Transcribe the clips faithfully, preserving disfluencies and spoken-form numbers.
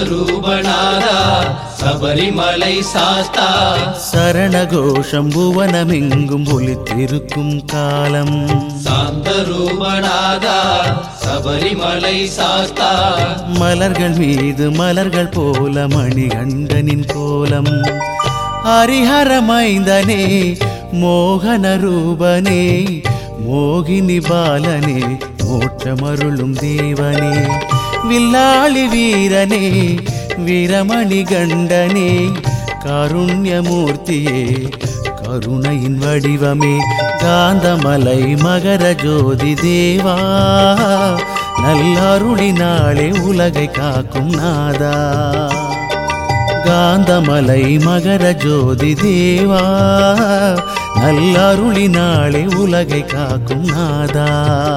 சாந்தரூபநாதா சபரிமலை சாஸ்தா சரணகோஷம் புவனமெங்கும் ஒலித்திருக்கும் காலம் சாந்தரூபநாதா சபரிமலை சாஸ்தா மலர்கள் மீது மலர்கள் போல மணிகண்டனின் கோலம் ஹரிஹரமைந்தனே மோகன ரூபனே மோகினி பாலனே மோட்சமருளும் தேவனே வில்லாளி வீரனே வீரமணி கண்டனே காருண்யமூர்த்தியே கருணையின் வடிவமே காந்தமலை மகர ஜோதி தேவா நல்லருளினாலே உலகை காக்கும் நாதா காந்தமலை மகர ஜோதி தேவா நல்லருளினாலே உலகை காக்கும் நாதா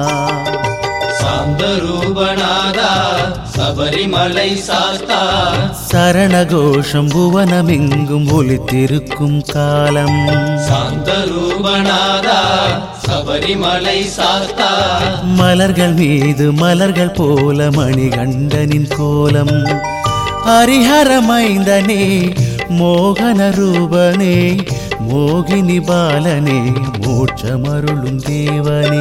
சாந்தரூபநாதா சபரிமலை சாஸ்தா சரணகோஷம் புவனமெங்கும் ஒலித்திருக்கும் காலம் சாந்தரூபநாதா சபரிமலை சாஸ்தா மலர்கள் மீது மலர்கள் போல மணிகண்டனின் கோலம் ஹரிஹரமைந்தனே மோகன ரூபனே மோகினி பாலனே மோட்சமருளும் தேவனே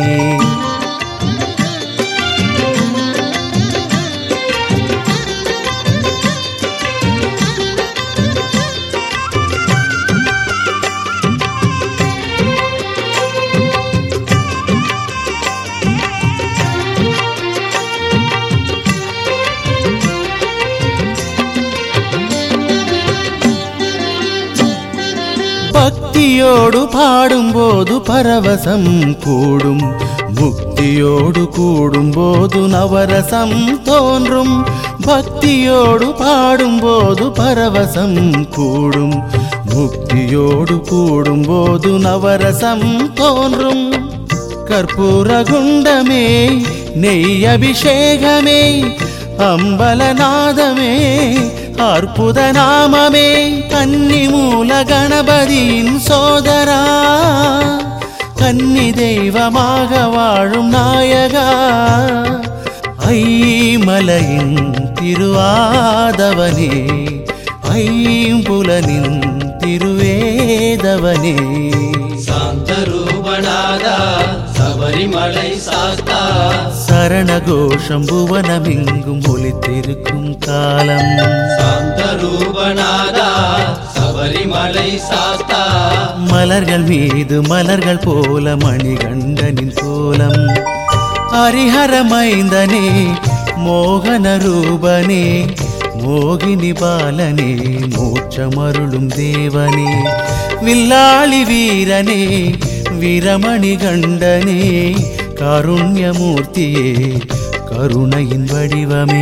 பக்தியோடு பாடும்போது பரவசம் கூடும் முக்தியோடு கூடும்போது நவரசம் தோன்றும் பக்தியோடு பாடும்போது பரவசம் கூடும் முக்தியோடு கூடும்போது நவரசம் தோன்றும் கற்பூர குண்டமே நெய் அபிஷேகமே அம்பலநாதமே அற்புத நாமமே கன்னி மூல கணபதியின் சோதரா கன்னி தெய்வமாக வாழும் நாயகா ஐமலையின் திருவாதவனே ஐம்புலனின் திருவேதவனே சாந்தரூபநாதா சபரிமலை சாஸ்தா சரணகோஷம் புவனமெங்கும் ஒலித்திருக்கும் காலம் சாந்தரூபநாதா சபரிமலை சாஸ்தா மலர்கள் மீது மலர்கள் போல மணிகண்டனின் கோலம் ஹரிஹரமைந்தனே மோகன ரூபனே மோகினி பாலனே மோட்சமருளும் தேவனே வில்லாளி வீரனே வீரமணி கண்டனே காருண்யமூர்த்தியே கருணையின் வடிவமே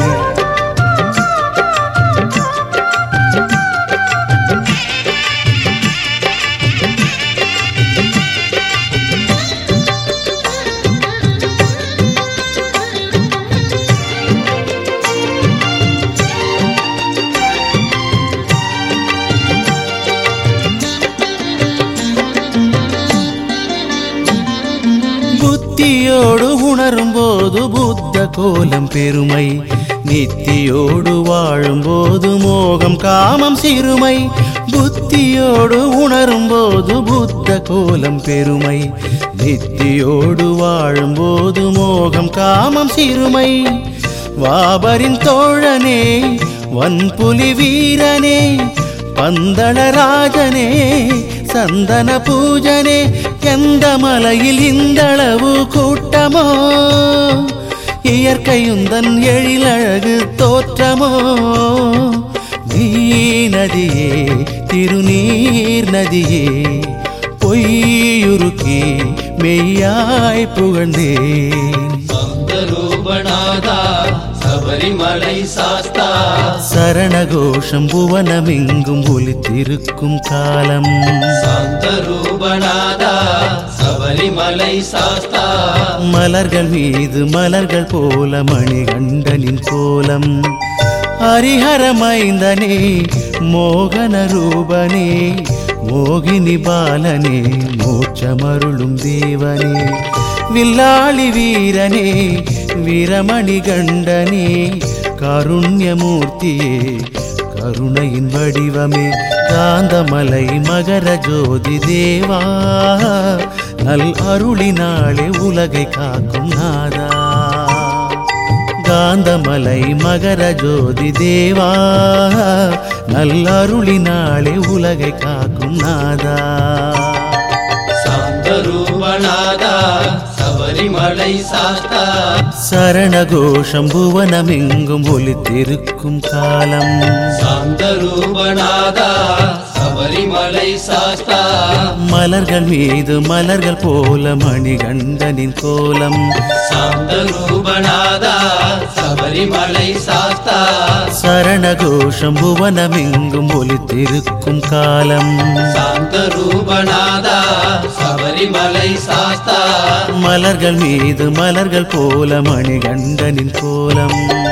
புத்தியோடு உணரும்போது புத்த கோலம் பெருமை நித்தியோடு வாழும்போது மோகம் காமம் சிறுமை புத்தியோடு உணரும்போது புத்த கோலம் பெருமை நித்தியோடு வாழும்போது மோகம் காமம் சிறுமை வாபரின் தோழனே வன்புலி வீரனே பந்தளராஜனே சந்தன பூஜனே எந்த மலையில் இந்தளவு கூட்டமோ இயற்கையுந்தன் எழிலழகு தோற்றமோ நீ நதியே திருநீர் நதியே பொய்யுருக்கி மெய்யாய் புகழ்ந்தேன் சாந்தரூபநாதா சபரிமலை சாஸ்தா சரணகோஷம் புவனமெங்கும் ஒலித்திருக்கும் காலம் சாந்தரூபநாதா சபரிமலை சாஸ்தா மலர்கள் மீது மலர்கள் போல மணிகண்டனின் கோலம் ஹரிஹரமைந்தனே மோகன ரூபனே மோகினி பாலனே மோட்சமருளும் தேவனே வில்லாளி வீரனே வீரமணி கண்டனே காருண்யமூர்த்தியே கருணையின் வடிவமே காந்தமலை மகர ஜோதி தேவா நல் அருளினாலே உலகை காக்கும் நாதா காந்தமலை மகர ஜோதி தேவா நல் அருளினாலே உலகை காக்கும் நாதா சாந்தரூபநாதா சபரிமலை சாஸ்தா சரணகோஷம் புவனமெங்கும் ஒலித்திருக்கும் காலம் சாந்தரூபநாதா சபரிமலை சாஸ்தா மலர்கள் மீது மலர்கள் போல மணிகண்டனின் கோலம் சாந்தரூபநாதா சபரிமலை சாஸ்தா சரணகோஷம் புவனமெங்கும் ஒலித்திருக்கும் காலம் சாந்தரூபநாதா சபரிமலை சாஸ்தா மலர்கள் மீது மலர்கள் போல மணிகண்டனின் கோலம்